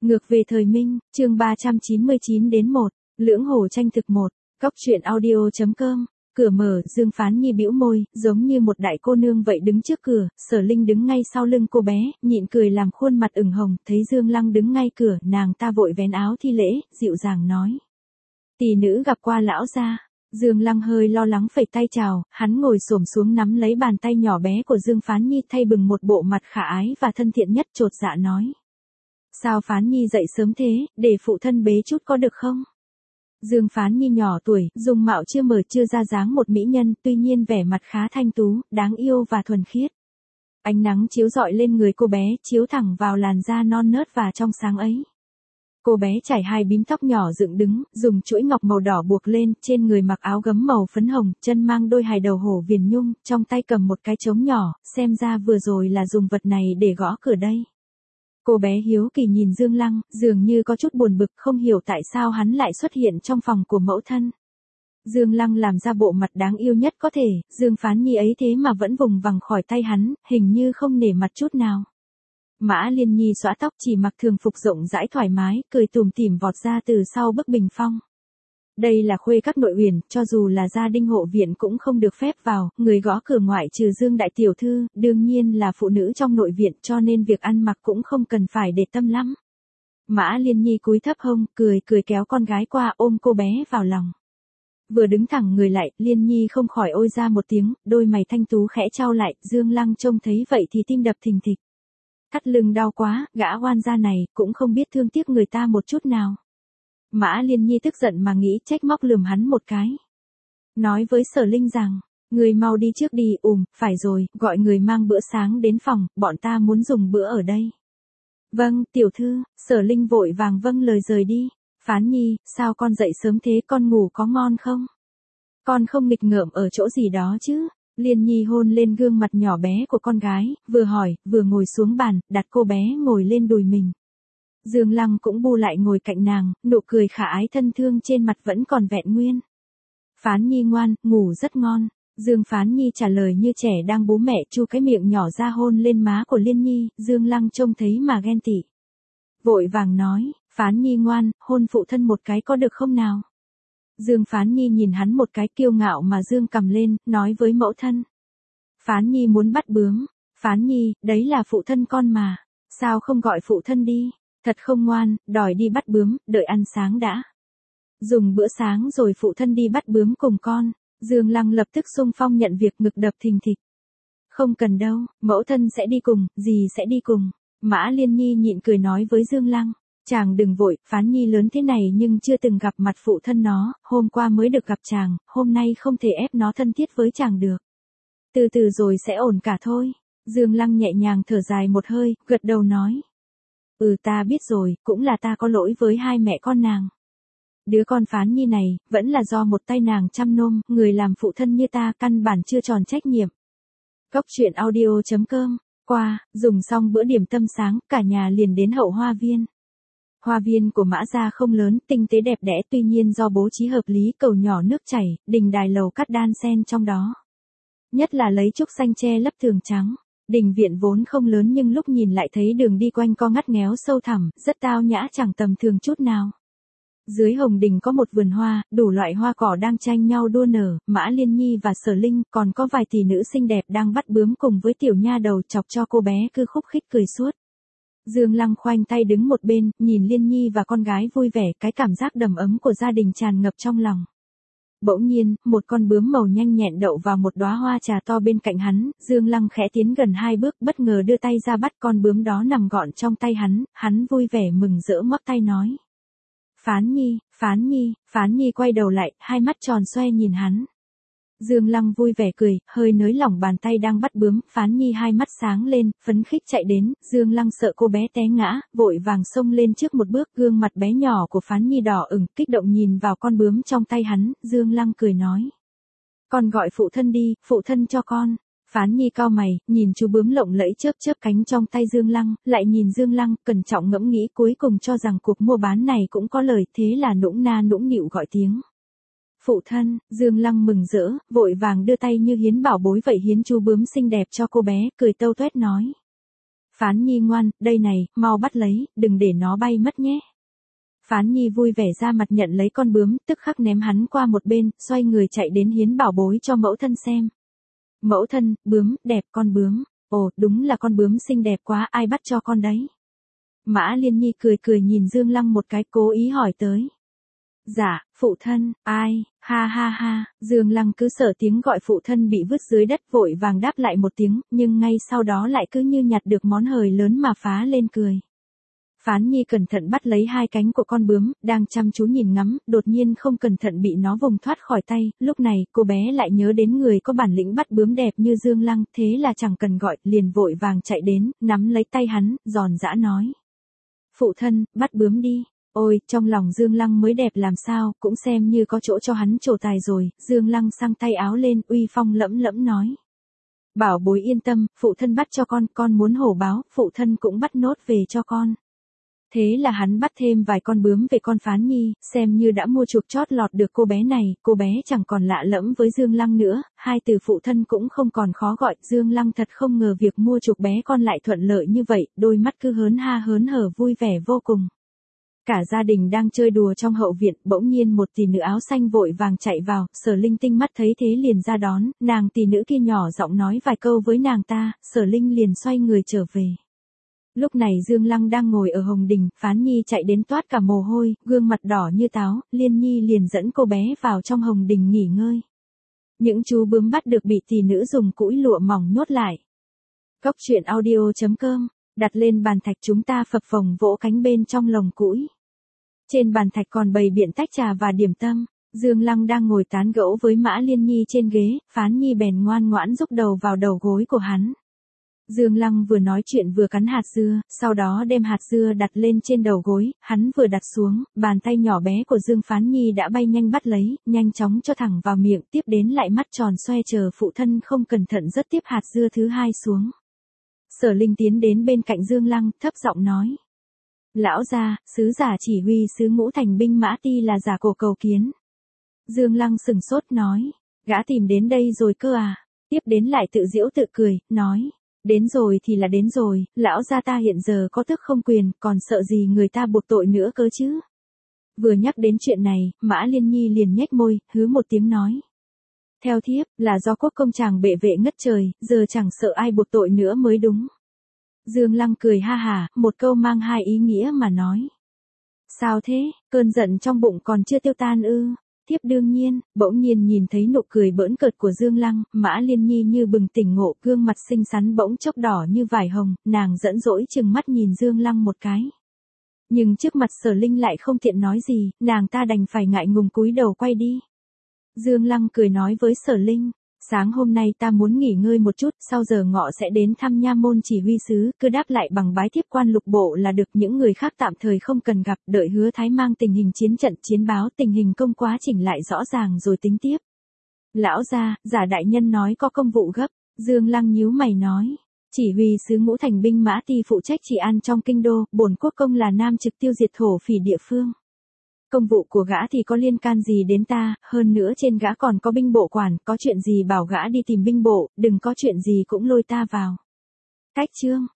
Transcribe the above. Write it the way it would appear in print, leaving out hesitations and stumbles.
Ngược về thời Minh, chương 399 đến 1, Lưỡng Hồ tranh thực 1, Cóc truyện audio.com. Cửa mở, Dương Phán Nhi bĩu môi, giống như một đại cô nương vậy đứng trước cửa, Sở Linh đứng ngay sau lưng cô bé, nhịn cười làm khuôn mặt ửng hồng, thấy Dương Lăng đứng ngay cửa, nàng ta vội vén áo thi lễ, dịu dàng nói. Tỷ nữ gặp qua lão gia. Dương Lăng hơi lo lắng phẩy tay chào, hắn ngồi xổm xuống nắm lấy bàn tay nhỏ bé của Dương Phán Nhi thay bừng một bộ mặt khả ái và thân thiện nhất, chột dạ nói. Sao Phán Nhi dậy sớm thế, để phụ thân bế chút có được không? Dương Phán Nhi nhỏ tuổi, dung mạo chưa mở chưa ra dáng một mỹ nhân, tuy nhiên vẻ mặt khá thanh tú, đáng yêu và thuần khiết. Ánh nắng chiếu rọi lên người cô bé, chiếu thẳng vào làn da non nớt và trong sáng ấy. Cô bé trải hai bím tóc nhỏ dựng đứng, dùng chuỗi ngọc màu đỏ buộc lên, trên người mặc áo gấm màu phấn hồng, chân mang đôi hài đầu hổ viền nhung, trong tay cầm một cái trống nhỏ, xem ra vừa rồi là dùng vật này để gõ cửa đây. Cô bé hiếu kỳ nhìn Dương Lăng, dường như có chút buồn bực, không hiểu tại sao hắn lại xuất hiện trong phòng của mẫu thân. Dương Lăng làm ra bộ mặt đáng yêu nhất có thể, Dương Phán Nhi ấy thế mà vẫn vùng vằng khỏi tay hắn, hình như không nể mặt chút nào. Mã Liên Nhi xõa tóc, chỉ mặc thường phục rộng rãi thoải mái, cười tủm tỉm vọt ra từ sau bức bình phong. Đây là khuê các nội uyển, cho dù là gia đình hộ viện cũng không được phép vào, người gõ cửa ngoại trừ Dương đại tiểu thư, đương nhiên là phụ nữ trong nội viện, cho nên việc ăn mặc cũng không cần phải để tâm lắm. Mã Liên Nhi cúi thấp hông, cười kéo con gái qua, ôm cô bé vào lòng. Vừa đứng thẳng người lại, Liên Nhi không khỏi ôi ra một tiếng, đôi mày thanh tú khẽ trao lại, Dương Lăng trông thấy vậy thì tim đập thình thịch. Thắt lưng đau quá, gã oan gia này, cũng không biết thương tiếc người ta một chút nào. Mã Liên Nhi tức giận mà nghĩ, trách móc lườm hắn một cái. Nói với Sở Linh rằng, người mau đi trước đi, phải rồi, gọi người mang bữa sáng đến phòng, bọn ta muốn dùng bữa ở đây. Vâng, tiểu thư, Sở Linh vội vàng vâng lời rời đi. Phán Nhi, sao con dậy sớm thế, con ngủ có ngon không? Con không nghịch ngợm ở chỗ gì đó chứ? Liên Nhi hôn lên gương mặt nhỏ bé của con gái, vừa hỏi, vừa ngồi xuống bàn, đặt cô bé ngồi lên đùi mình. Dương Lăng cũng bu lại ngồi cạnh nàng, nụ cười khả ái thân thương trên mặt vẫn còn vẹn nguyên. Phán Nhi ngoan, ngủ rất ngon. Dương Phán Nhi trả lời như trẻ đang bú mẹ, chu cái miệng nhỏ ra hôn lên má của Liên Nhi, Dương Lăng trông thấy mà ghen tị. Vội vàng nói, Phán Nhi ngoan, hôn phụ thân một cái có được không nào? Dương Phán Nhi nhìn hắn một cái, kiêu ngạo mà dương cầm lên, nói với mẫu thân. Phán Nhi muốn bắt bướm. Phán Nhi, đấy là phụ thân con mà. Sao không gọi phụ thân đi? Thật không ngoan, đòi đi bắt bướm, đợi ăn sáng đã. Dùng bữa sáng rồi phụ thân đi bắt bướm cùng con. Dương Lăng lập tức xung phong nhận việc, ngực đập thình thịch. Không cần đâu, mẫu thân sẽ đi cùng, dì sẽ đi cùng. Mã Liên Nhi nhịn cười nói với Dương Lăng. Chàng đừng vội, Phán Nhi lớn thế này nhưng chưa từng gặp mặt phụ thân nó, hôm qua mới được gặp chàng, hôm nay không thể ép nó thân thiết với chàng được. Từ từ rồi sẽ ổn cả thôi. Dương Lăng nhẹ nhàng thở dài một hơi, gật đầu nói. Ta biết rồi, cũng là ta có lỗi với hai mẹ con nàng. Đứa con Phán Nhi này, vẫn là do một tay nàng chăm nom, người làm phụ thân như ta căn bản chưa tròn trách nhiệm. Cóc truyện audio.com. Qua, dùng xong bữa điểm tâm sáng, cả nhà liền đến hậu hoa viên. Hoa viên của Mã gia không lớn, tinh tế đẹp đẽ, tuy nhiên do bố trí hợp lý, cầu nhỏ nước chảy, đình đài lầu cắt đan xen trong đó. Nhất là lấy trúc xanh che lấp tường trắng. Đình viện vốn không lớn nhưng lúc nhìn lại thấy đường đi quanh co ngắt nghéo sâu thẳm, rất tao nhã chẳng tầm thường chút nào. Dưới hồng đình có một vườn hoa, đủ loại hoa cỏ đang tranh nhau đua nở, Mã Liên Nhi và Sở Linh, còn có vài tỷ nữ xinh đẹp đang bắt bướm cùng với tiểu nha đầu chọc cho cô bé cứ khúc khích cười suốt. Dương Lăng khoanh tay đứng một bên, nhìn Liên Nhi và con gái vui vẻ, cái cảm giác đầm ấm của gia đình tràn ngập trong lòng. Bỗng nhiên, một con bướm màu nhanh nhẹn đậu vào một đóa hoa trà to bên cạnh hắn, Dương Lăng khẽ tiến gần 2 bước, bất ngờ đưa tay ra bắt con bướm đó nằm gọn trong tay hắn vui vẻ mừng rỡ ngoắc tay nói. Phán Nhi, Phán Nhi. Phán Nhi quay đầu lại, hai mắt tròn xoe nhìn hắn. Dương Lăng vui vẻ cười, hơi nới lỏng bàn tay đang bắt bướm, Phán Nhi hai mắt sáng lên, phấn khích chạy đến, Dương Lăng sợ cô bé té ngã, vội vàng xông lên trước một bước, gương mặt bé nhỏ của Phán Nhi đỏ ửng, kích động nhìn vào con bướm trong tay hắn, Dương Lăng cười nói. Con gọi phụ thân đi, phụ thân cho con. Phán Nhi cau mày, nhìn chú bướm lộng lẫy chớp cánh trong tay Dương Lăng, lại nhìn Dương Lăng, cẩn trọng ngẫm nghĩ cuối cùng cho rằng cuộc mua bán này cũng có lời, thế là nũng nịu gọi tiếng. Phụ thân. Dương Lăng mừng rỡ, vội vàng đưa tay như hiến bảo bối vậy hiến chú bướm xinh đẹp cho cô bé, cười tâu tuét nói. Phán Nhi ngoan, đây này, mau bắt lấy, đừng để nó bay mất nhé. Phán Nhi vui vẻ ra mặt nhận lấy con bướm, tức khắc ném hắn qua một bên, xoay người chạy đến hiến bảo bối cho mẫu thân xem. Mẫu thân, bướm, đẹp con bướm. Ồ, đúng là con bướm xinh đẹp quá, ai bắt cho con đấy? Mã Liên Nhi cười cười nhìn Dương Lăng một cái, cố ý hỏi tới. Dạ, phụ thân, ai, ha ha ha, Dương Lăng cứ sợ tiếng gọi phụ thân bị vứt dưới đất, vội vàng đáp lại một tiếng, nhưng ngay sau đó lại cứ như nhặt được món hời lớn mà phá lên cười. Phán Nhi cẩn thận bắt lấy hai cánh của con bướm, đang chăm chú nhìn ngắm, đột nhiên không cẩn thận bị nó vùng thoát khỏi tay, lúc này cô bé lại nhớ đến người có bản lĩnh bắt bướm đẹp như Dương Lăng, thế là chẳng cần gọi, liền vội vàng chạy đến, nắm lấy tay hắn, giòn giã nói. Phụ thân, bắt bướm đi. Ôi, trong lòng Dương Lăng mới đẹp làm sao, cũng xem như có chỗ cho hắn trổ tài rồi, Dương Lăng xăng tay áo lên, uy phong lẫm lẫm nói. Bảo bối yên tâm, phụ thân bắt cho con muốn hổ báo, phụ thân cũng bắt nốt về cho con. Thế là hắn bắt thêm vài con bướm về con Phán Nhi, xem như đã mua chuộc chót lọt được cô bé này, cô bé chẳng còn lạ lẫm với Dương Lăng nữa, hai từ phụ thân cũng không còn khó gọi, Dương Lăng thật không ngờ việc mua chuộc bé con lại thuận lợi như vậy, đôi mắt cứ hớn ha hớn hở vui vẻ vô cùng. Cả gia đình đang chơi đùa trong hậu viện, bỗng nhiên một tỷ nữ áo xanh vội vàng chạy vào, Sở Linh Tinh mắt thấy thế liền ra đón, nàng tỷ nữ kia nhỏ giọng nói vài câu với nàng ta, Sở Linh liền xoay người trở về. Lúc này Dương Lăng đang ngồi ở hồng đình, Phán Nhi chạy đến toát cả mồ hôi, gương mặt đỏ như táo, Liên Nhi liền dẫn cô bé vào trong hồng đình nghỉ ngơi. Những chú bướm bắt được bị tỷ nữ dùng cũi lụa mỏng nhốt lại. Cốc truyện audio.com, đặt lên bàn thạch chúng ta phập phồng vỗ cánh bên trong lồng cũi. Trên bàn thạch còn bày biện tách trà và điểm tâm, Dương Lăng đang ngồi tán gẫu với Mã Liên Nhi trên ghế, Phán Nhi bèn ngoan ngoãn rúc đầu vào đầu gối của hắn. Dương Lăng vừa nói chuyện vừa cắn hạt dưa, sau đó đem hạt dưa đặt lên trên đầu gối, hắn vừa đặt xuống, bàn tay nhỏ bé của Dương Phán Nhi đã bay nhanh bắt lấy, nhanh chóng cho thẳng vào miệng, tiếp đến lại mắt tròn xoe chờ phụ thân không cẩn thận rớt tiếp hạt dưa thứ hai xuống. Sở Linh tiến đến bên cạnh Dương Lăng, thấp giọng nói. Lão gia, sứ giả chỉ huy sứ Ngũ Thành binh Mã Ti là giả cổ cầu kiến. Dương Lăng sừng sốt nói, gã tìm đến đây rồi cơ à, tiếp đến lại tự giễu tự cười, nói. Đến rồi thì là đến rồi, lão gia ta hiện giờ có thức không quyền, còn sợ gì người ta buộc tội nữa cơ chứ. Vừa nhắc đến chuyện này, Mã Liên Nhi liền nhếch môi, hứ một tiếng nói. Theo thiếp, là do quốc công chàng bệ vệ ngất trời, giờ chẳng sợ ai buộc tội nữa mới đúng. Dương Lăng cười ha hả, một câu mang hai ý nghĩa mà nói. Sao thế, cơn giận trong bụng còn chưa tiêu tan ư? Thiếp đương nhiên, bỗng nhiên nhìn thấy nụ cười bỡn cợt của Dương Lăng, Mã Liên Nhi như bừng tỉnh ngộ, gương mặt xinh xắn bỗng chốc đỏ như vải hồng, nàng giận dỗi chừng mắt nhìn Dương Lăng một cái. Nhưng trước mặt Sở Linh lại không tiện nói gì, nàng ta đành phải ngại ngùng cúi đầu quay đi. Dương Lăng cười nói với Sở Linh, sáng hôm nay ta muốn nghỉ ngơi một chút, sau giờ ngọ sẽ đến thăm nha môn chỉ huy sứ, cứ đáp lại bằng bái thiếp quan lục bộ là được, những người khác tạm thời không cần gặp, đợi Hứa Thái mang tình hình chiến trận chiến báo tình hình công quá chỉnh lại rõ ràng rồi tính tiếp. Lão gia, giả đại nhân nói có công vụ gấp, Dương Lăng nhíu mày nói. Chỉ huy sứ Ngũ Thành binh Mã Ti phụ trách trị an trong kinh đô, bổn quốc công là nam trực tiêu diệt thổ phỉ địa phương. Công vụ của gã thì có liên can gì đến ta, hơn nữa trên gã còn có binh bộ quản, có chuyện gì bảo gã đi tìm binh bộ, đừng có chuyện gì cũng lôi ta vào. Cách chương.